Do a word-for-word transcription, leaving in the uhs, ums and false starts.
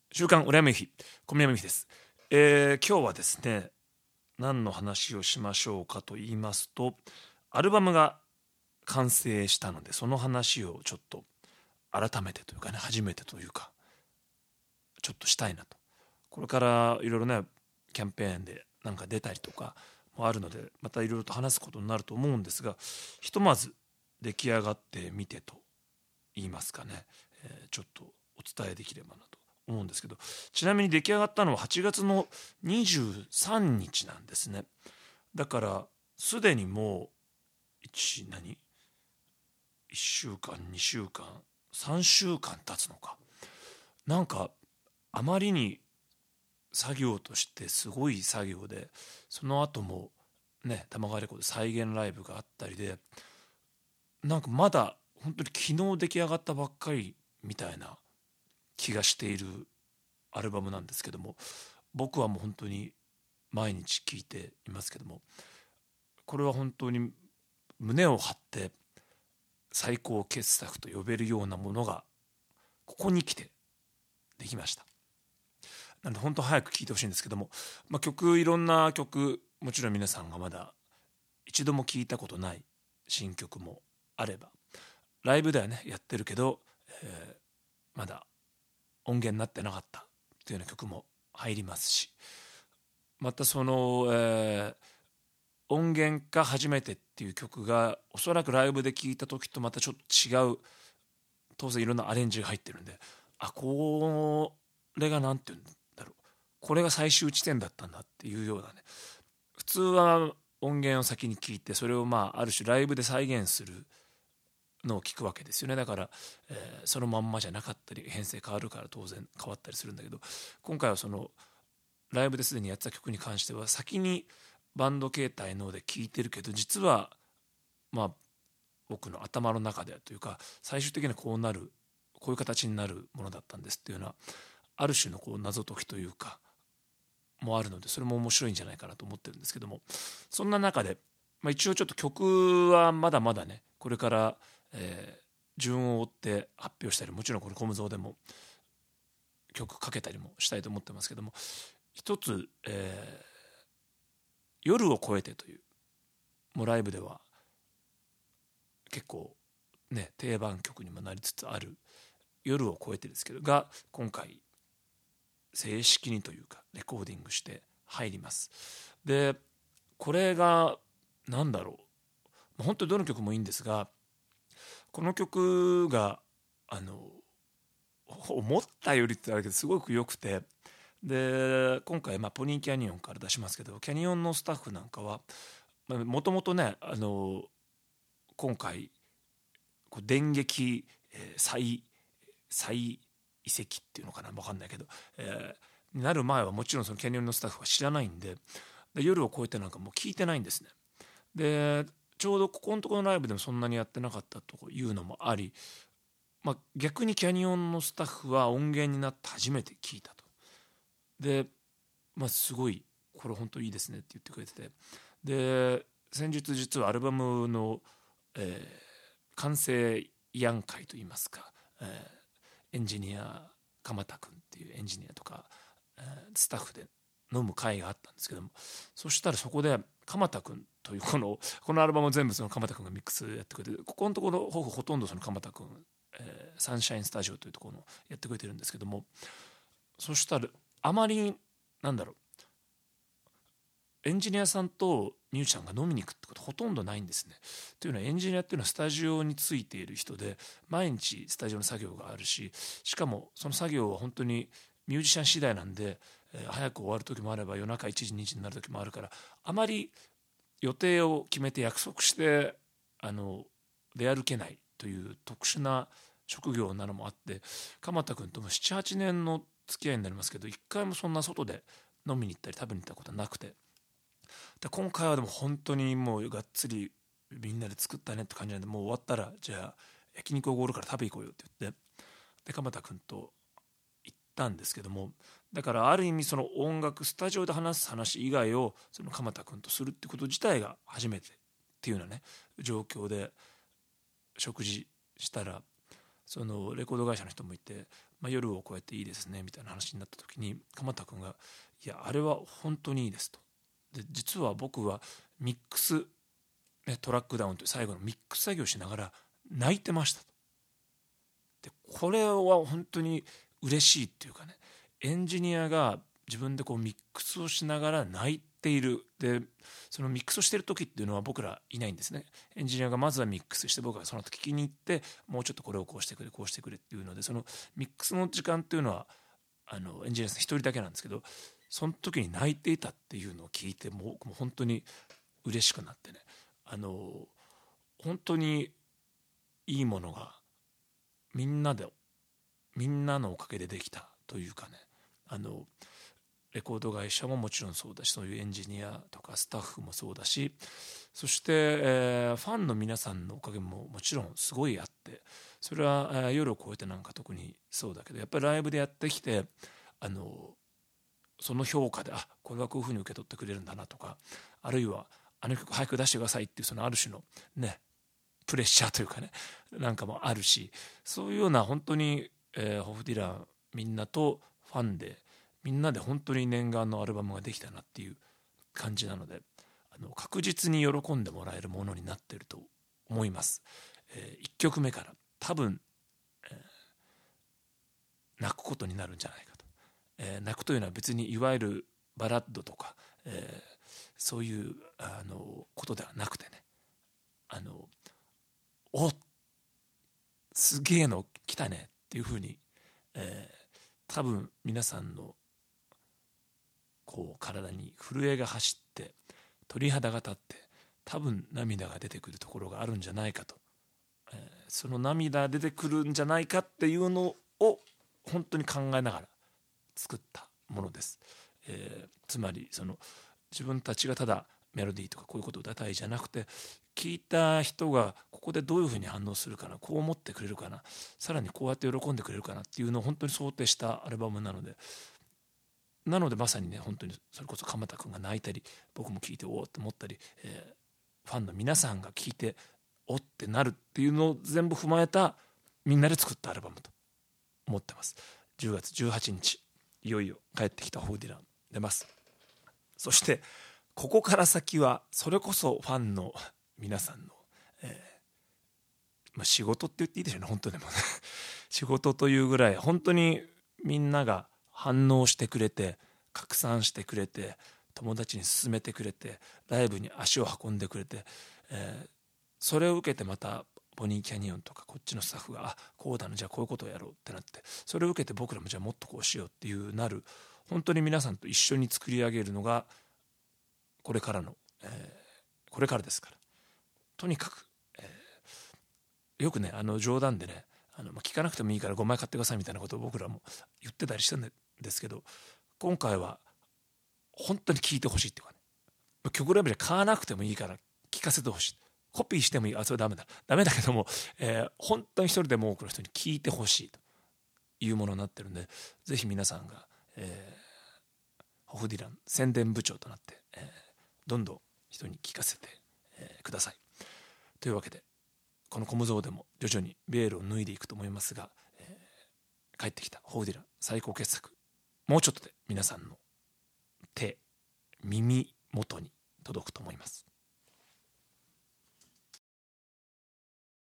週刊浦山由紀小宮山由紀です、えー、今日はですね何の話をしましょうかと言いますと、アルバムが完成したのでその話をちょっと改めてというかね、初めてというかちょっとしたいなと。これからいろいろねキャンペーンでなんか出たりとかもあるので、またいろいろと話すことになると思うんですが、ひとまず出来上がってみてと言いますかね、えー、ちょっとお伝えできればなと思うんですけど、ちなみに出来上がったのははちがつのにじゅうさんにちなんですね。だからすでにもう1何いっしゅうかんにしゅうかんさんしゅうかん経つのか。なんかあまりに作業としてすごい作業で、その後もね玉川レコード再現ライブがあったりで、なんかまだ本当に昨日出来上がったばっかりみたいな気がしているアルバムなんですけども、僕はもう本当に毎日聴いていますけども、これは本当に胸を張って最高傑作と呼べるようなものがここに来てできました。なので本当早く聴いてほしいんですけども、まあ、曲いろんな曲、もちろん皆さんがまだ一度も聴いたことない新曲もあれば、ライブではねやってるけど、えー、まだ音源になってなかったというような曲も入りますし、またその、えー、音源が初めてっていう曲がおそらくライブで聴いた時とまたちょっと違う、当然いろんなアレンジが入ってるんで、あ、これがなんていうんだろう、これが最終地点だったんだっていうようなね。普通は音源を先に聞いてそれをまあある種ライブで再現するのを聞くわけですよね。だから、えー、そのまんまじゃなかったり編成変わるから当然変わったりするんだけど、今回はそのライブですでにやってた曲に関しては先にバンド形態ので聴いてるけど、実はまあ僕の頭の中ではというか最終的にはこうなる、こういう形になるものだったんですっていうようなある種のこう謎解きというかもあるので、それも面白いんじゃないかなと思ってるんですけども、そんな中で、まあ、一応ちょっと曲はまだまだねこれから、えー、順を追って発表したり、もちろんこれコムゾーでも曲かけたりもしたいと思ってますけども、一つ、えー、夜を越えてというもうライブでは結構ね定番曲にもなりつつある夜を越えてですけどが、今回正式にというかレコーディングして入ります。でこれがなんだろう、本当にどの曲もいいんですが、この曲があの思ったよりってあれけどすごく良くて、で今回まあポニーキャニオンから出しますけど、キャニオンのスタッフなんかはもともとねあの今回こう電撃、えー、再再移籍っていうのかな、分かんないけど、えー、になる前はもちろんそのキャニオンのスタッフは知らないんで、で夜を越えてなんかもう聞いてないんですね。でちょうどここのところのライブでもそんなにやってなかったというのもあり、まあ、逆にキャニオンのスタッフは音源になって初めて聞いたと。で、まあ、すごいこれ本当いいですねって言ってくれてて、で先日実はアルバムの、えー、完成慰安会といいますか、えー、エンジニア鎌田君っていうエンジニアとか、えー、スタッフで飲む会があったんですけども、そしたらそこで鎌田君というこのこのアルバム全部その鎌田君がミックスやってくれて、ここのところほぼほとんどその鎌田君、えー、サンシャインスタジオというところのやってくれてるんですけども、そしたらあまりなんだろう、エンジニアさんとミュージシャンが飲みに行くってことほとんどないんですね。というのはエンジニアっていうのはスタジオについている人で毎日スタジオの作業があるし、しかもその作業は本当にミュージシャン次第なんで、えー、早く終わる時もあれば夜中いちじにじになる時もあるから、あまり予定を決めて約束してあの出歩けないという特殊な職業なのもあって、鎌田君ともななはちねんの付き合いになりますけど、一回もそんな外で飲みに行ったり食べに行ったことはなくて、で今回はでも本当にもうがっつりみんなで作ったねって感じなんで、もう終わったらじゃあ焼肉おごるから食べ行こうよって言って、で鎌田君と行ったんですけども、だからある意味その音楽スタジオで話す話以外をその鎌田君とするってこと自体が初めてっていうようなね状況で食事したら、そのレコード会社の人もいて、 まあ、夜を越えていいですねみたいな話になった時に鎌田君が「いやあれは本当にいいです」と。で実は僕はミックス、ね、トラックダウンという最後のミックス作業しながら泣いてましたと。でこれは本当に嬉しいっていうかね、エンジニアが自分でこうミックスをしながら泣いている。でそのミックスをしている時っていうのは僕らいないんですね。エンジニアがまずはミックスして、僕がその後聞きに行ってもうちょっとこれをこうしてくれこうしてくれっていうので、そのミックスの時間っていうのはあのエンジニアさん一人だけなんですけど、その時に泣いていたっていうのを聞いてもうもう本当に嬉しくなってね、あの本当にいいものがみんなでみんなのおかげでできたというかね、あのレコード会社ももちろんそうだし、そういうエンジニアとかスタッフもそうだし、そして、えー、ファンの皆さんのおかげももちろんすごいあって、それは、えー、夜を越えてなんか特にそうだけど、やっぱりライブでやってきてあのその評価で、あこれはこういうふうに受け取ってくれるんだなとか、あるいはあの曲早く出してくださいっていうそのある種のねプレッシャーというかねなんかもあるし、そういうような本当に、えー、ホフディランみんなとファンでみんなで本当に念願のアルバムができたなっていう感じなので、あの確実に喜んでもらえるものになっていると思います。えー、いっきょくめから多分、えー、泣くことになるんじゃないかと。えー、泣くというのは別にいわゆるバラッドとか、えー、そういうあのことではなくてね、あのおすげえの来たねっていうふうに、えー、多分皆さんのこう体に震えが走って鳥肌が立って多分涙が出てくるところがあるんじゃないかと、えー、その涙出てくるんじゃないかっていうのを本当に考えながら作ったものです。えー、つまりその自分たちがただメロディーとかこういうことを歌いたいじゃなくて、聞いた人がここでどういうふうに反応するかな、こう思ってくれるかな、さらにこうやって喜んでくれるかなっていうのを本当に想定したアルバムなので、なのでまさにね本当にそれこそ鎌田君が泣いたり僕も聞いておおって思ったり、えー、ファンの皆さんが聞いておってなるっていうのを全部踏まえたみんなで作ったアルバムと思ってます。じゅうがつじゅうはちにちいよいよ帰ってきたホフディラン出ます。そしてここから先はそれこそファンの皆さんの、えーまあ、仕事って言っていいでしょうね、本当でもね仕事というぐらい本当にみんなが反応してくれて拡散してくれて友達に勧めてくれてライブに足を運んでくれて、えー、それを受けてまたボニーキャニオンとかこっちのスタッフがあこうだなじゃあこういうことをやろうってなって、それを受けて僕らもじゃあもっとこうしようっていうなる、本当に皆さんと一緒に作り上げるのがこれからの、えー、これからですから、とにかく、えー、よくねあの冗談でねあの、まあ、聞かなくてもいいからごまい買ってくださいみたいなことを僕らも言ってたりしたんですけど、今回は本当に聞いてほしいっていうかね、曲レベルで買わなくてもいいから聞かせてほしい、コピーしてもいい、あそれダメだダメだけども、えー、本当に一人でも多くの人に聞いてほしいというものになってるんで、ぜひ皆さんが、えー、ホフディラン宣伝部長となって、えー、どんどん人に聞かせて、えー、ください。というわけでこのコムゾーでも徐々にベールを脱いでいくと思いますが、えー、帰ってきたホフディラン最高傑作、もうちょっとで皆さんの手耳元に届くと思います。